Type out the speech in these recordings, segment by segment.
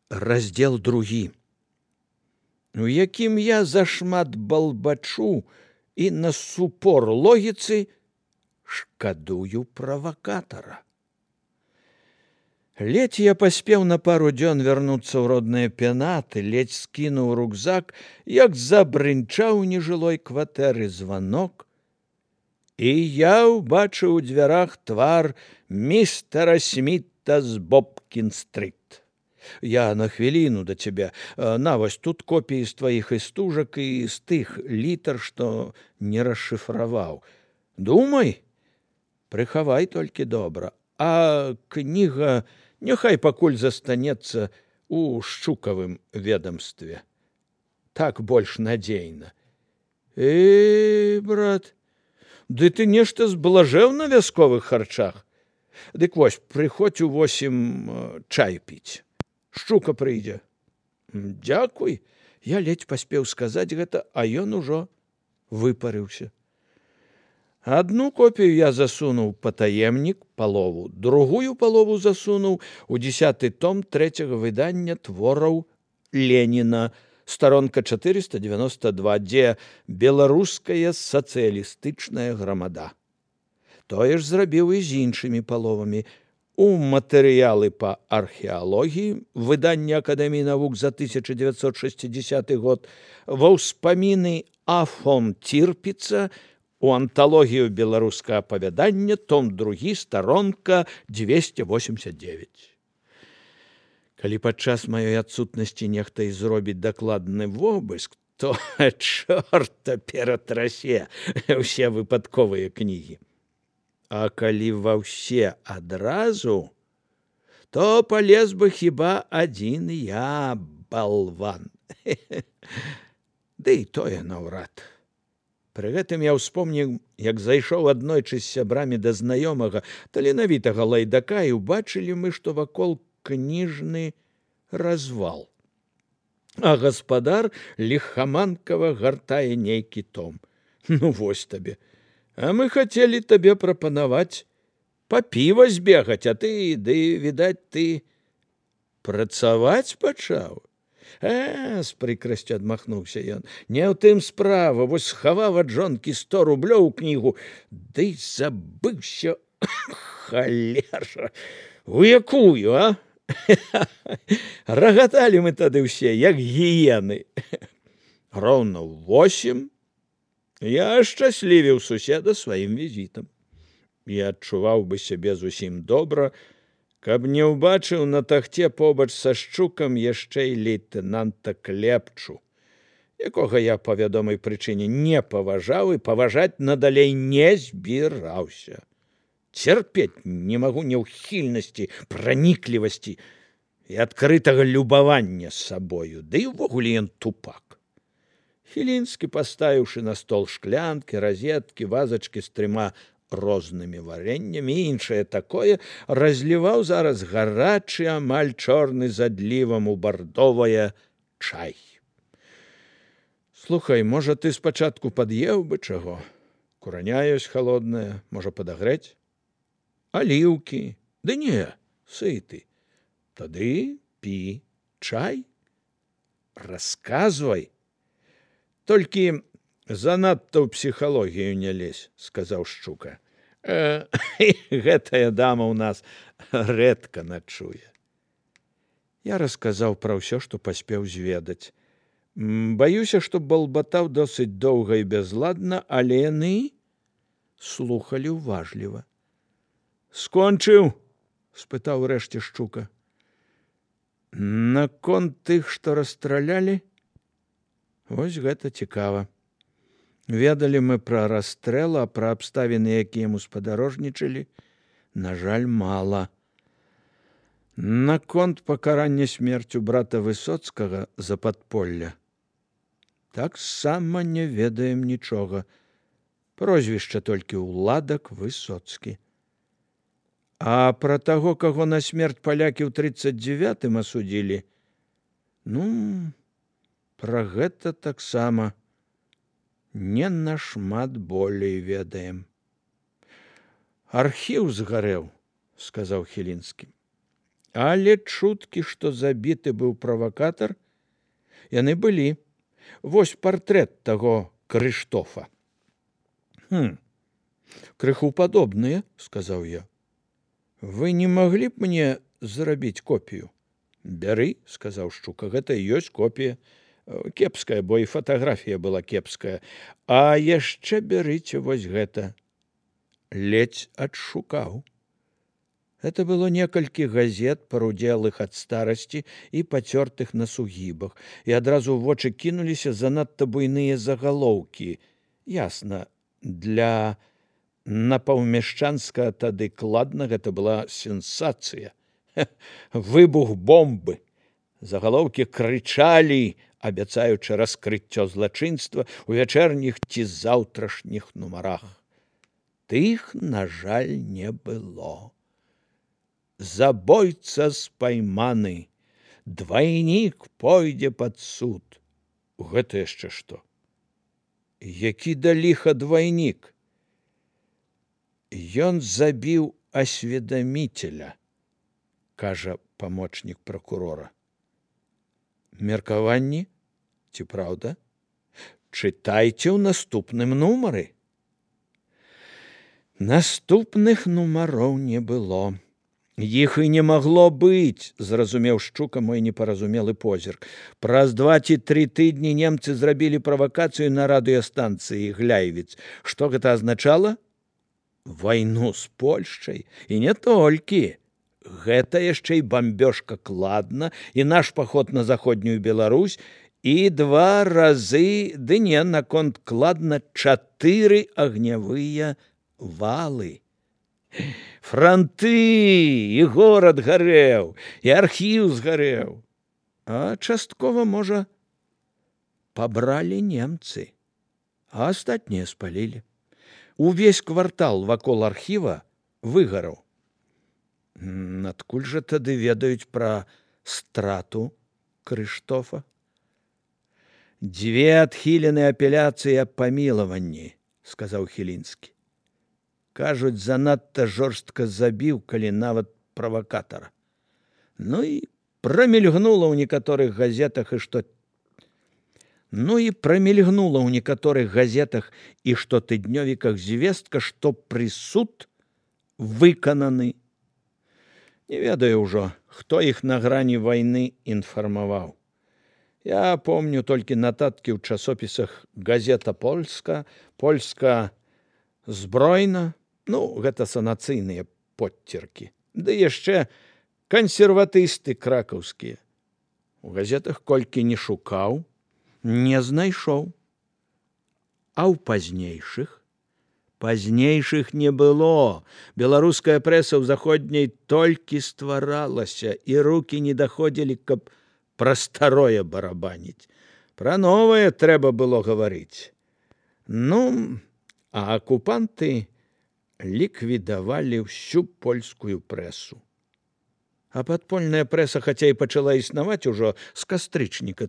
Раздзел 2, у якім я зашмат балбачу і насупор логіцы шкадую правакатара. Ледзь я паспеў на пару дзён вярнуцца ў родныя пенаты, ледзь скінуў рюкзак, як забрынчаў у нежылой кватэры званок, і я ўбачыў у дзвярах твар містера Сміта з Бобкін-стрыт. Я на хвіліну да цябе. На, вось тут копіі з тваіх істужак і з тых літар, што не расшыфраваў. Думай, прыхавай толькі добра, а кніга няхай пакуль застанецца у шчукавым ведамстве. Так больш надзейна. Брат, ды ты нешта зблажэў на вясковых харчах. Дык вось, прыходзь у 8 чай піць. Шчука прыйдзе. Дзякуй. Я ледзь паспеў сказаць гэта, а ён ужо выпарыўся. Адну копію я засунуў патаемнік, палову, другую палову засунуў у 10-й том 3-го выдання твораў Леніна, старонка 492, дзе беларуская сацыялістычная грамада. Тое ж зрабіў і з іншымі паловамі. У матэрыялы па археалогіі, выданне Акадэміі навук за 1960 год, ва ўспаміны Афон Тірпіца, у анталогію беларускага апавядання, том 2, старонка 289. Калі падчас маёй адсутнасці нехта і зробіць дакладны вобыск, то чорта ператрасе ўсе выпадковыя кнігі. А калі ва ўсе адразу, то палез бы хіба адзін я, балван. Ды і тое наўрад. Пры гэтым я ўспомніў, як зайшоў аднойчы з сябрамі да знаёмага, таленавітага лайдака, і ўбачылі мы, што вакол кніжны развал. А гаспадар ліхаманкава гартае нейкі том. Ну, вось табе. А мы хацелі табе прапанаваць па піва збегаць, а ты, ды, відаць, ты працаваць пачаў? З прыкрасцю адмахнуўся ён. Не ў тым справа, вось схаваў ад жонкі 100 рублёў у кнігу, ды забыўся, халера, у якую, а? Рагаталі мы тады ўсе, як гіены. Роўна ў 8 я ашчаслівіў суседа сваім візітам. Я адчуваў бы сябе зусім добра, каб не ўбачыў на тахце побач са шчукам яшчэ і лейтэнанта Клепчу, якога я па вядомай прычыне не паважаў і паважаць надалей не збіраўся. Цярпець не магу няўхільнасці, праніклівасці і адкрытага любавання сабою, ды і ўвогуле ён тупак. Хілінскі, паставіўшы на стол шклянкі, разеткі, вазачкі з 3 рознымі варэннямі і іншае такое, разліваў зараз гарачы, амаль чорны з адлівам у бардовае чай. Слухай, можа, ты спачатку пад'еў бы чаго? Кураня ёсць халодная, можа, падагрэць? Аліўкі? Ды не, сыты. Тады пі чай. Расказвай. Толькі занадта ў псіхалогію не лезь, сказаў Шчука. Гэтая дама ў нас рэдка начуе. Я расказаў пра ўсё, што паспеў зведаць. Баюся, што балбатаў досыць доўга і бязладна, але яны слухалі ўважліва. Скончыў? Спытаў рэшце Шчука. Наконт тых, што расстралялі? Вось гэта цікава. Ведалі мы пра расстрэл, а пра абставіны, якія яму спадарожнічалі, на жаль, мала. Наконт пакарання смерцю брата Высоцкага за падполля таксама не ведаем нічога. Прозвішча толькі ўладак Высоцкі. А пра таго, каго на смерць палякі ў 39-м асудзілі, пра гэта таксама не нашмат болей ведаем. Архіў згарэў, сказаў Хілінскі. Але чуткі, што забіты быў правакатар, яны былі. Вось партрэт таго Крыштофа. Крыху падобныя, сказаў я. Вы не маглі б мне зрабіць копію? Бяры, сказаў Шчука, гэта і ёсць копія. Кепская, бо і фатаграфія была кепская. А яшчэ бярыце вось гэта. Ледзь адшукаў. Это было некалькі газет, парудзелых ад старасці і пацёртых на сугібах, і адразу ў вочы кінуліся занадта буйныя загалоўкі. Ясна, для напаўмяшчанскага тады кладна гэта была сенсацыя. Выбух бомбы. Загалоўкі крычалі, абяцаючы раскрыццё злачынства ў вячэрніх ці заўтрашніх нумарах. Тых, на жаль, не было. Забойца спайманы, двайнік пойдзе пад суд. Гэта яшчэ што? Які да ліха двайнік? Ён забіў асведаміцеля, кажа памочнік пракурора. Меркаванні? Ці праўда? Чытайце ў наступным нумары. Наступных нумароў не было. Іх і не магло быць, зразумеў Шчука мой непаразумелы позірк. Праз 2 ці 3 тыдні немцы зрабілі правакацыю на радыёстанцыі Гляйвіц. Што гэта азначала? Вайну з Польшчай. І не толькі. Гэта яшчэ і бамбёжка Кладна, і наш паход на заходнюю Беларусь, і 2 разы, ды не, наконт Кладна 4 агнявыя валы. Франты, і горад гарэў, і архіў згарэў. А часткова, можа, пабралі немцы, а астатнія спалілі. Увесь квартал вакол архіва выгараў. Адкуль жа тады ведаюць пра страту Крыштофа? 2 адхілены апеляцыі аб памілаванні, сказаў Хілінскі. Кажуць, занадта жорстка забіў, калі нават правакатара. Ну і прамільгнула ў некаторых газетах і штотыднёвіках звестка, што прысуд выкананы. Не ведаю ўжо, хто іх на грані вайны інфармаваў. Я помню толькі нататкі ў часопісах «Газета Польска», «Польска збройна», ну, гэта санацыйныя подцеркі. Ды яшчэ кансерватысты кракаўскія. У газетах колькі не шукаў, не знайшоў. А ў пазнейшых? Пазнейшых не было. Беларуская прэса ў заходняй толькі стваралася, і рукі не даходзілі, каб пра старое барабаніць. Пра новае трэба было гаварыць. Ну, а акупанты ліквідавалі ўсю польскую прэсу. А падпольная прэса, хаця і пачала існаваць ужо з кастрычніка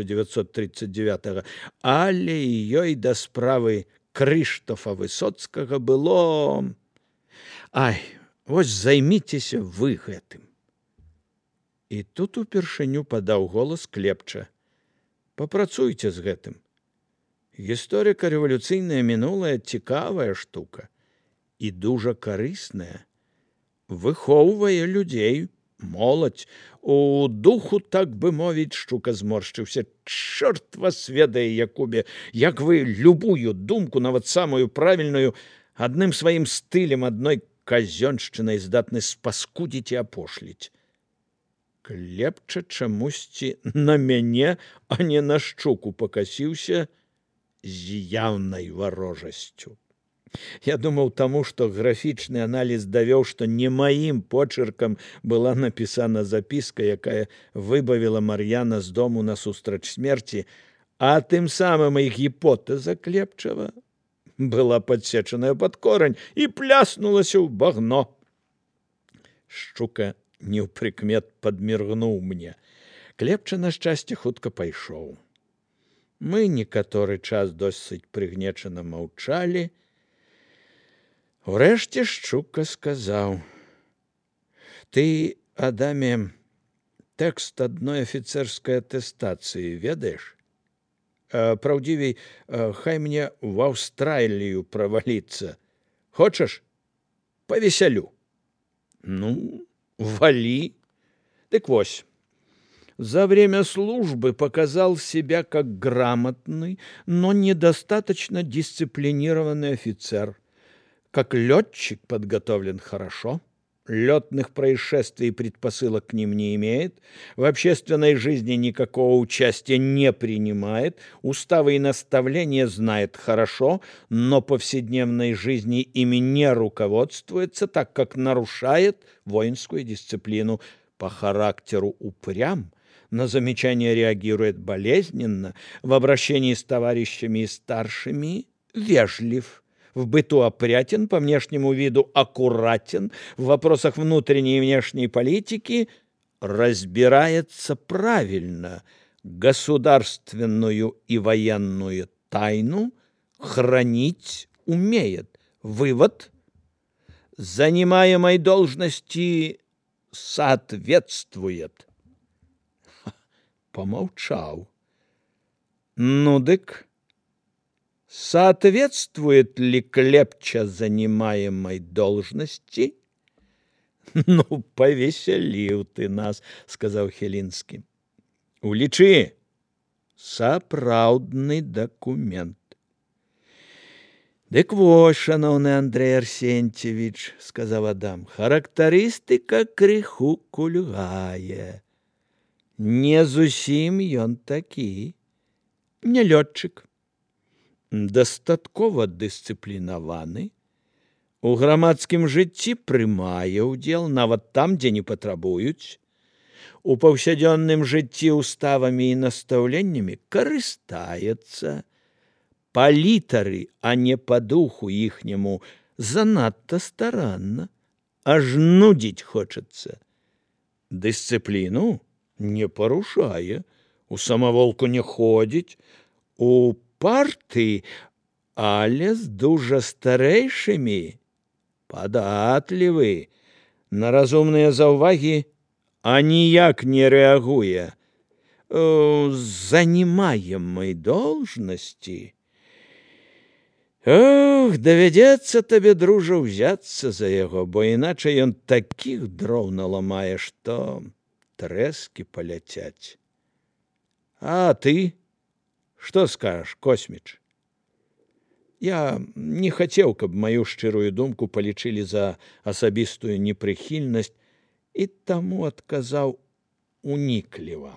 1939, але ёй да справы Крыштофа Высоцкага было... Ай, вось займіцеся вы гэтым. І тут упершыню падаў голас Клепча. Папрацуйце з гэтым. Гісторыка-рэвалюцыйнае мінулае цікавая штука і дужа карысная. Выхоўвае людзей, моладзь. У духу, так бы мовіць, Шчука зморшчыўся. Чорт вас ведае, Якубе, як вы любую думку, нават самую правільную, адным сваім стылем, адной казёншчынай здатны спаскудзіць і апошліць. Клепча чамусьці на мяне, а не на Шчуку пакасіўся з яўнай варожасцю. Я думаў таму, што графічны аналіз давёў, што не маім почыркам была напісана запіска, якая выбавіла Мар'яна з дому насустрач смерці, а тым самым і гіпотэза Клепчава была падсечаная пад корань і пляснулася ў багно. Шчука неўпрыкмет падміргнуў мне. Клепча, на шчасце, хутка пайшоў. Мы некаторы час досыць прыгнечана маўчалі. Урэшце Шчука сказаў: «Ты Адаме, тэкст адной афіцэрскай атэстацыі ведаеш? Праўдзівей, хай мне в Аўстралію праваліцца. Хочаш? Повеселю. Ну, вали. Так вось. За время службы показал себя как грамотный, но недостаточно дисциплинированный офицер. Как летчик подготовлен хорошо, летных происшествий и предпосылок к ним не имеет, в общественной жизни никакого участия не принимает, уставы и наставления знает хорошо, но повседневной жизни ими не руководствуется, так как нарушает воинскую дисциплину, по характеру упрям, на замечания реагирует болезненно, в обращении с товарищами и старшими вежлив, в быту опрятен, по внешнему виду аккуратен, в вопросах внутренней и внешней политики разбирается правильно, государственную и военную тайну хранить умеет. Вывод: занимаемой должности соответствует. Помолчал. Ну, дык, соответствует ли клепча занимаемой должности? Ну, повеселил ты нас, сказал Хелинский. Улічы, сапраўдны документ. Дык вось, шановны Андрей Арсентьевич, сказал Адам, характарыстыка крыху кульгае. Не зусім ён такі, не лётчык. Дастаткова дысцыплінаваны, у грамадскім жыцці прымае ўдзел, нават там, дзе не патрабуюць, у паўсядзённым жыцці уставамі і настаўленнямі карыстаецца, па літары, а не па духу іхняму, занадта старанна, аж нудзіць хочацца. Дысцыпліну не парушае, у самаволку не ходзіць, у партыі, але з дужа старэйшымі падатлівы, на разумныя заўвагі аніяк не рэагуе. Занимаемой должности. Ох, давядзецца табе, дружа, ўзяцца за яго, бо іначай ён такіх дроў наламае, што трэскі паляцяць. А ты што скажаш, Косміч? Я не хацеў, каб маю шчырую думку палічылі за асабістую непрыхільнасць, і таму адказаў унікліва.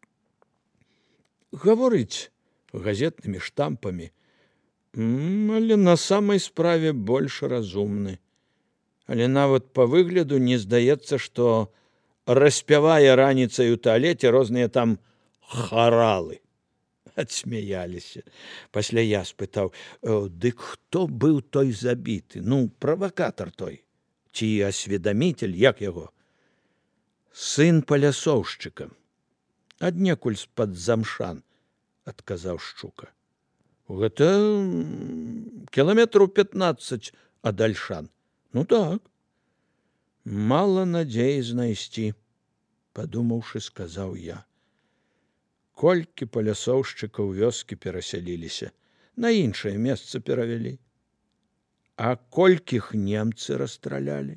Гаворыць газетнымі штампамі, але на самай справе больш разумны. Але нават па выгляду не здаецца, што распявае раніцай у туалеце розныя там харалы. Адсмяяліся. Пасля я спытаў, дык хто быў той забіты? Ну, правакатар той. Ці асведаміцель, як яго? Сын палясоўшчыка. Аднекуль з-пад Замшан, адказаў Шчука. Гэта кіламетраў 15 ад Альшан. Ну так. Мала надзеі знайсці, падумаўшы, сказаў я. Колькі палясоўшчыкаў вёскі перасяліліся, на іншае месца перавялі. А колькіх немцы расстралялі?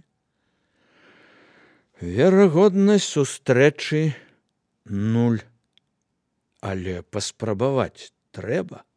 Верагоднасць сустрэчы 0. Але паспрабаваць трэба.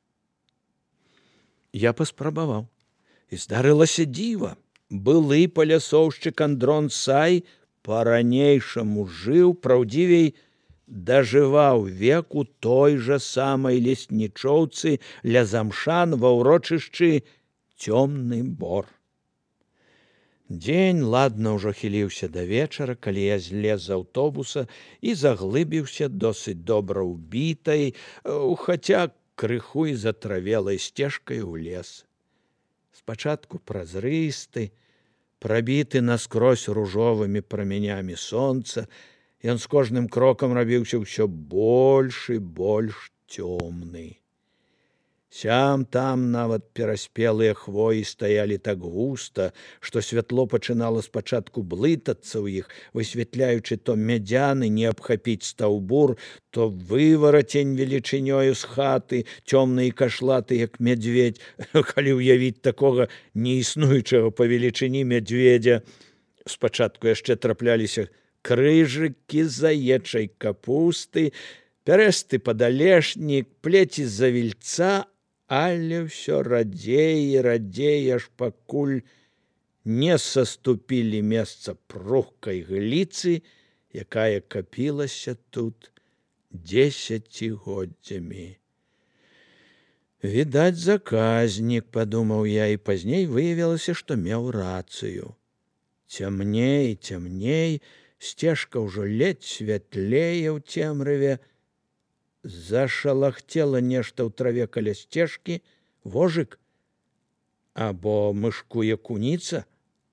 Я паспрабаваў. І здарылася дзіва. Былы палясоўшчык Андрон Сай па-ранейшаму жыў, праўдзівей, дажываў век у той жа самай леснічоўцы ля Замшан ва ўрочышчы Цёмны Бор. Дзень ладна ўжо хіліўся да вечара, калі я злез з аўтобуса і заглыбіўся досыць добра ўбітай, хаця крыху і затравелай сцежкай у лес. Спачатку празрысты, прабіты наскрозь ружовымі праменямі сонца, ён з кожным крокам рабіўся ўсё больш і больш цёмны. Сям-там нават пераспелыя хвоі стаялі так густа, што святло пачынала спачатку блытацца ў іх, высвятляючы то мядзяны не абхапіць стаўбур, то выварацень велічынёю з хаты, цёмны і кашлаты, як мядзведзь, калі ўявіць такога неіснуючага па велічыні мядзведзя. Спачатку яшчэ трапляліся крыжыкі з заечай капусты, пярэсты падалешнік, плеці з завільца, але ўсё радзей і радзей, аж пакуль не саступілі месца пругкай гліцы, якая капілася тут дзесяцігоддзямі. Відаць, заказнік, падумаў я, і пазней выявілася, што меў рацыю. Цямней, цямней, сцежка ўжо ледзь святлее ў цемраве. Зашалахцела нешта ў траве каля сцежкі, вожык або мышкуе куніца.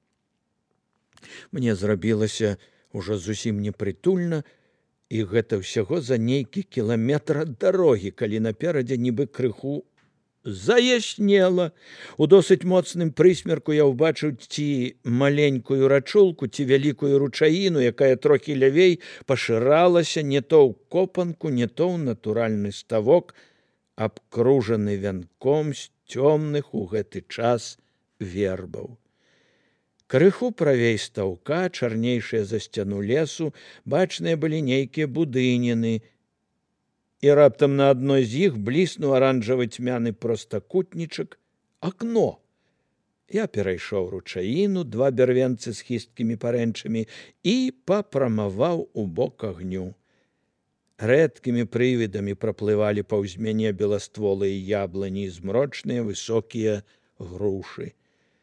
Мне зрабілася ўжо зусім непрытульна, і гэта ўсяго за нейкі кіламетр ад дарогі, калі наперадзе нібы крыху заяснела. У досыць моцным прысмерку я ўбачыў ці маленькую рачулку, ці вялікую ручаіну, якая трохі лявей пашыралася не то ў копанку, не то ў натуральны ставок, абкружаны вянком з цёмных у гэты час вербаў. Крыху правей стаўка, чарнейшыя за сцяну лесу, бачныя былі нейкія будыніны, і раптам на адной з іх бліснуў аранжавы цьмяны простакутнічак акно. Я перайшоў ручаіну, два бярвенцы з хісткімі парэнчамі і папрамаваў у бок агню. Рэдкімі прывідамі праплывалі паўз мяне беластволыя яблыні і змрочныя высокія грушы.